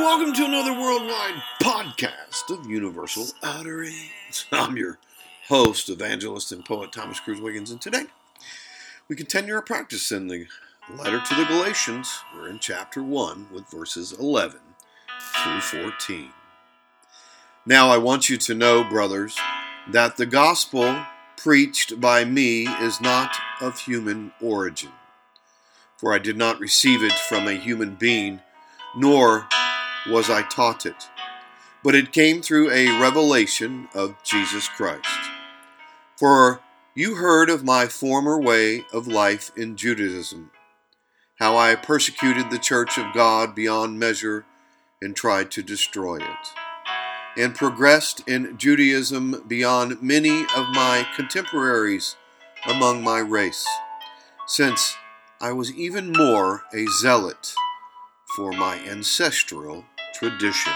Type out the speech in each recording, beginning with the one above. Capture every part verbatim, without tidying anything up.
welcome to another worldwide podcast of Universal Utterings. I'm your host, evangelist, and poet Thomas Cruz Wiggins, and today we continue our practice in the letter to the Galatians. We're in chapter one with verses eleven through fourteen. Now I want you to know, brothers, that the gospel preached by me is not of human origin, for I did not receive it from a human being, nor was I taught it, but it came through a revelation of Jesus Christ. For you heard of my former way of life in Judaism, how I persecuted the church of God beyond measure and tried to destroy it, and progressed in Judaism beyond many of my contemporaries among my race, since I was even more a zealot for my ancestral traditions.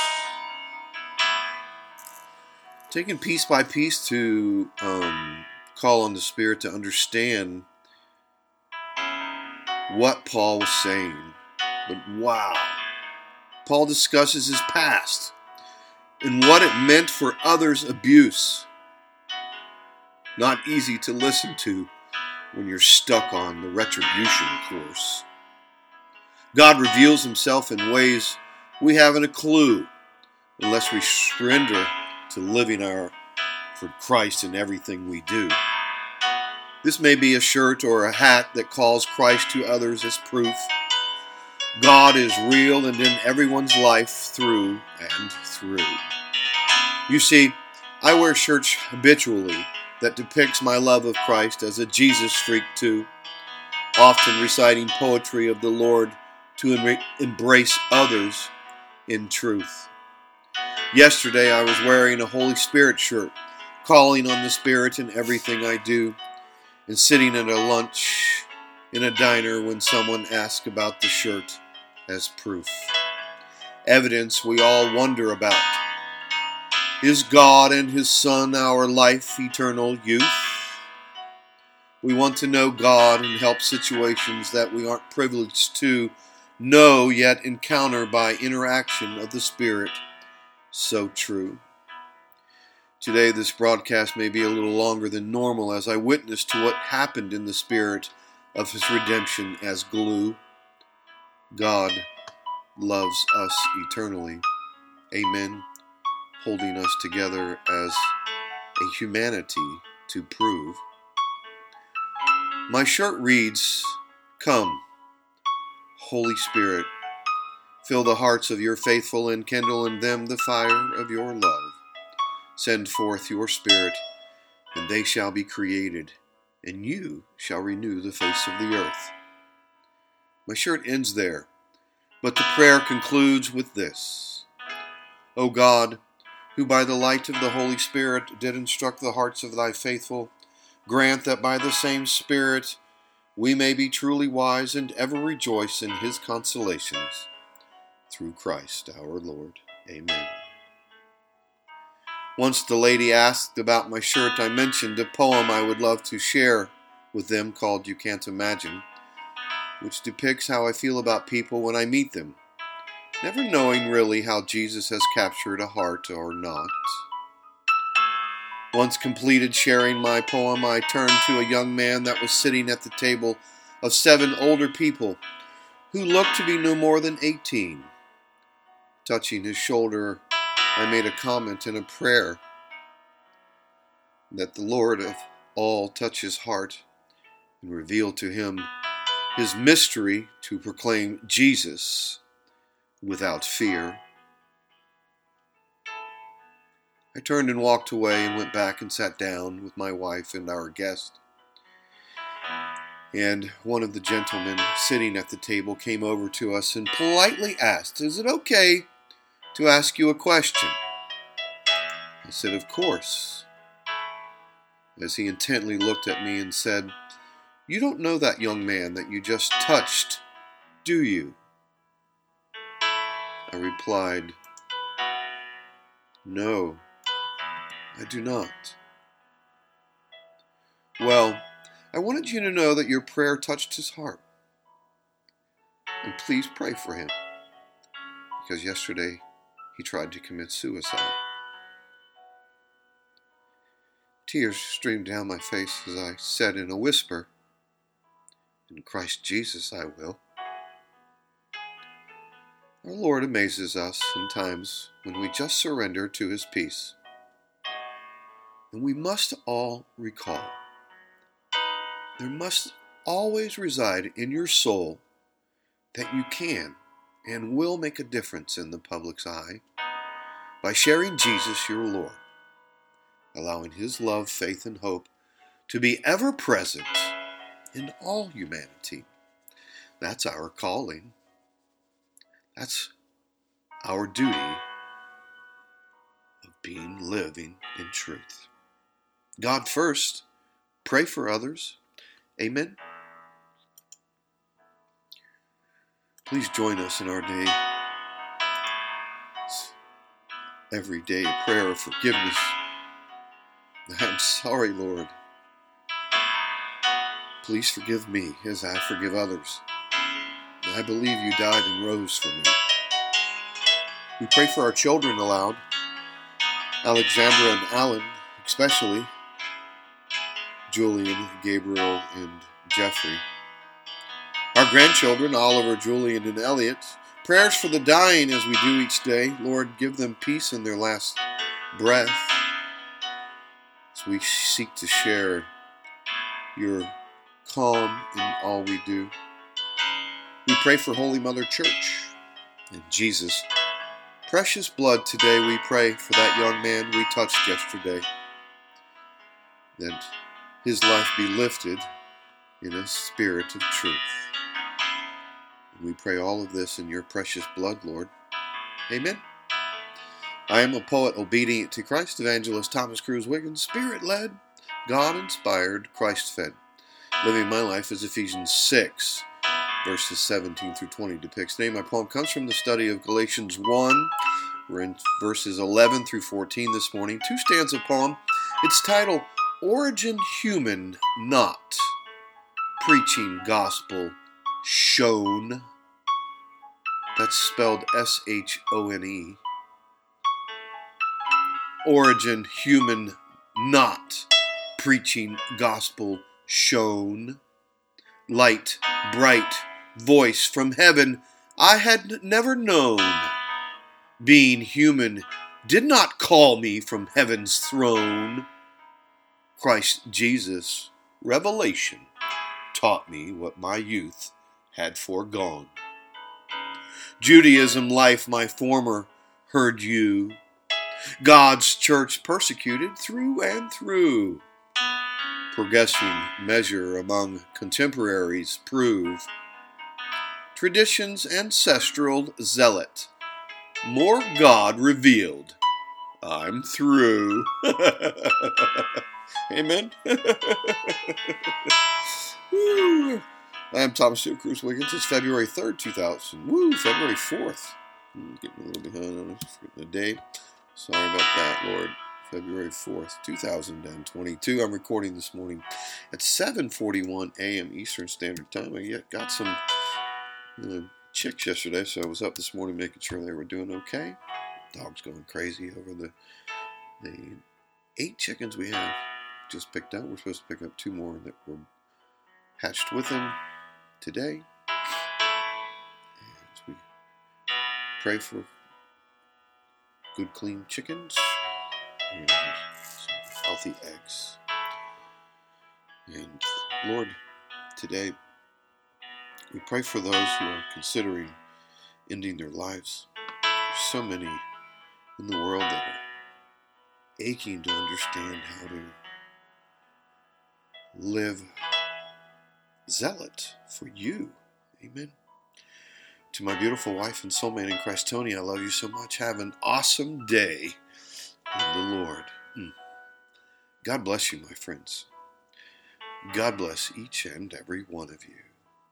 Taking piece by piece to um, call on the Spirit to understand what Paul was saying. But wow, Paul discusses his past and what it meant for others' abuse. Not easy to listen to when you're stuck on the retribution course. God reveals himself in ways we haven't a clue unless we surrender to living our for Christ in everything we do. This may be a shirt or a hat that calls Christ to others as proof. God is real and in everyone's life through and through. You see, I wear shirts habitually that depicts my love of Christ as a Jesus freak too, often reciting poetry of the Lord to em- embrace others in truth. Yesterday I was wearing a Holy Spirit shirt, calling on the Spirit in everything I do, and sitting at a lunch in a diner when someone asked about the shirt as proof. Evidence we all wonder about. Is God and His Son our life eternal youth? We want to know God and help situations that we aren't privileged to know yet encounter by interaction of the Spirit. So true. Today this broadcast may be a little longer than normal as I witness to what happened in the Spirit of His redemption as glue. God loves us eternally. Amen. Holding us together as a humanity to prove. My shirt reads, "Come, Holy Spirit, fill the hearts of your faithful and kindle in them the fire of your love. Send forth your Spirit, and they shall be created, and you shall renew the face of the earth." My shirt ends there, but the prayer concludes with this. O God, who by the light of the Holy Spirit did instruct the hearts of thy faithful, grant that by the same Spirit we may be truly wise and ever rejoice in his consolations. Through Christ our Lord. Amen. Once the lady asked about my shirt, I mentioned a poem I would love to share with them called You Can't Imagine, which depicts how I feel about people when I meet them, never knowing really how Jesus has captured a heart or not. Once completed sharing my poem, I turned to a young man that was sitting at the table of seven older people who looked to be no more than eighteen. Touching his shoulder, I made a comment and a prayer that the Lord of all touch his heart and reveal to him his mystery to proclaim Jesus without fear. I turned and walked away and went back and sat down with my wife and our guest. And one of the gentlemen sitting at the table came over to us and politely asked, "Is it okay to ask you a question?" I said, "Of course," as he intently looked at me and said, "You don't know that young man that you just touched, do you?" I replied, "No, I do not." "Well, I wanted you to know that your prayer touched his heart. And please pray for him, because yesterday he tried to commit suicide. Tears streamed down my face as I said in a whisper, "In Christ Jesus I will." Our Lord amazes us in times when we just surrender to His peace. And we must all recall, there must always reside in your soul that you can and will make a difference in the public's eye by sharing Jesus your Lord, allowing His love, faith, and hope to be ever present in all humanity. That's our calling. That's our duty of being living in truth. God first, pray for others. Amen. Please join us in our day, everyday prayer of forgiveness. I'm sorry, Lord. Please forgive me as I forgive others. I believe you died and rose for me. We pray for our children aloud, Alexandra and Alan, especially, Julian, Gabriel, and Jeffrey. Our grandchildren, Oliver, Julian, and Elliot. Prayers for the dying as we do each day. Lord, give them peace in their last breath as we seek to share your calm in all we do. We pray for Holy Mother Church and Jesus' precious blood today. We pray for that young man we touched yesterday, that his life be lifted in a spirit of truth. And we pray all of this in your precious blood, Lord. Amen. I am a poet obedient to Christ, Evangelist Thomas Cruz Wiggins, Spirit-led, God-inspired, Christ-fed. Living my life as Ephesians six, verses seventeen through twenty depicts. Today my poem comes from the study of Galatians one. We're in verses eleven through fourteen this morning. Two stanza poem. It's titled, Origin Human Not, Preaching Gospel Shown. That's spelled S H O N E. Origin Human Not, Preaching Gospel Shown. Light, bright voice from heaven I had never known. Being human did not call me from heaven's throne. Christ Jesus, revelation, taught me what my youth had foregone. Judaism life my former heard you. God's church persecuted through and through. Progressing measure among contemporaries prove. Tradition's ancestral zealot, more God revealed. I'm through. Amen. Woo. I'm Thomas J. Cruz Wiggins. It's February third, two thousand. Woo, February fourth. I'm getting a little behind on the date. Sorry about that, Lord. February fourth, two thousand twenty-two. I'm recording this morning at seven forty-one a.m. Eastern Standard Time. I got some uh, chicks yesterday, so I was up this morning making sure they were doing okay. Dog's going crazy over the the eight chickens we have just picked up. We're supposed to pick up two more that were hatched with them today. As we pray for good, clean chickens and some healthy eggs. And Lord, today we pray for those who are considering ending their lives. There's so many in the world that are aching to understand how to live zealot for you. Amen. To my beautiful wife and soulmate in Christ, Tony, I love you so much. Have an awesome day in the Lord. Mm. God bless you, my friends. God bless each and every one of you.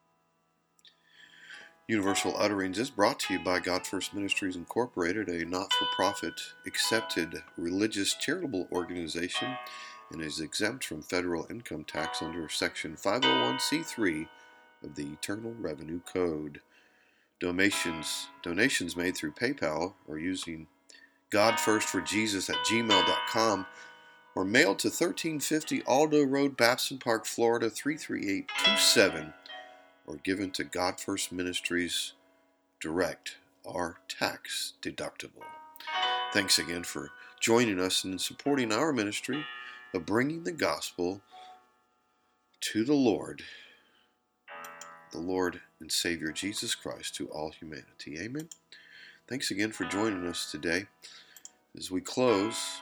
Universal Utterings is brought to you by God First Ministries Incorporated, a not-for-profit, accepted religious charitable organization, and is exempt from federal income tax under Section five oh one c three of the Internal Revenue Code. Donations, donations made through PayPal or using godfirstforjesus at gmail dot com or mailed to thirteen fifty Aldo Road, Babson Park, Florida three three eight two seven, or given to God First Ministries direct are tax deductible. Thanks again for joining us and supporting our ministry of bringing the gospel to the Lord, the Lord and Savior Jesus Christ, to all humanity. Amen. Thanks again for joining us today. As we close,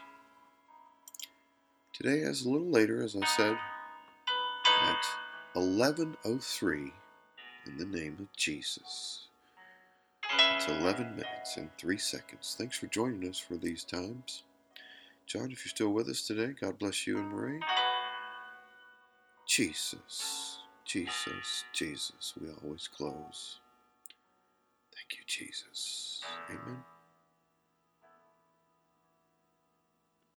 today as a little later, as I said, at eleven oh three, in the name of Jesus. It's eleven minutes and three seconds. Thanks for joining us for these times. John, if you're still with us today, God bless you and Marie. Jesus, Jesus, Jesus, we always close. Thank you, Jesus. Amen.